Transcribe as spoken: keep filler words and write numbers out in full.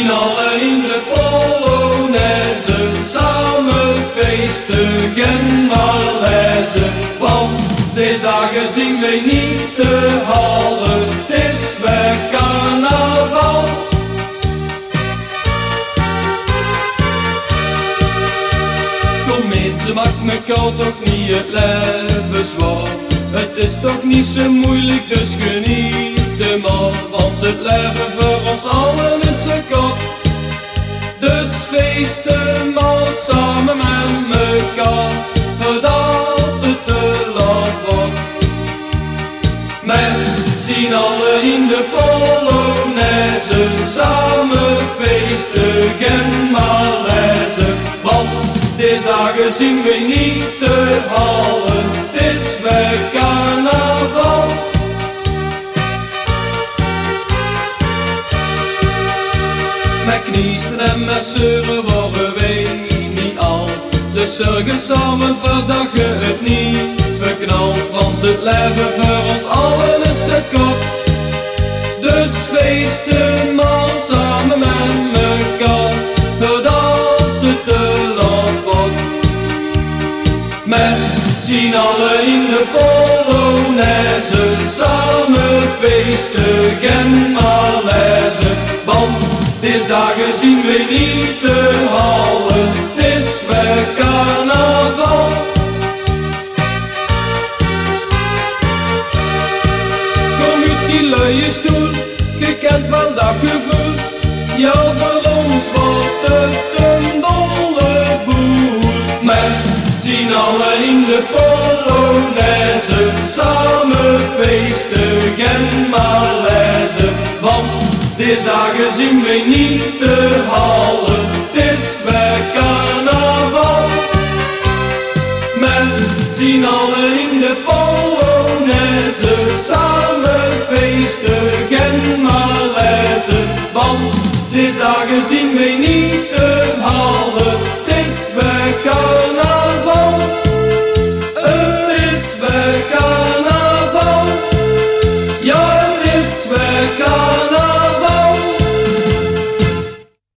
zien allen in de Polonaise, samen feesten en malaise. Want deze dagen zien wij niet te halen, het is weer carnaval. Kom mensen, maakt me koud toch niet het leven zwaar. Het is toch niet zo moeilijk, dus geniet maar. Want het leven voor ons allen is zo kort. Dus feesten maar samen met mekaar, voordat het te laat wordt. Met zien allen in de Polonaise, samen feesten en malaise. Want deze dagen zien we niet te halen, het is weer carnaval. Met kniesten en met zeuren worden wij niet oud. Dus zorgen samen voor dat je het niet verknalt. Want het leven voor ons allen is zo kort. Dus feesten maar samen met mekaar, voordat het te laat wordt. Met zien allen in de Polonaise, samen feesten en malaise. Want deze dagen zien we niet te halen, het is weer carnaval. Kom uit die luie stoel, je kent wel dat gevoel. Ja, voor ons wordt het een dolle boel. Met zien allen in de Polonaise, samen feesten en malaise. Want deze dagen zien we niet te halen, het is weer carnaval. Men zien allen in de Polonaise, samen feesten en malaise. Want deze dagen zien we niet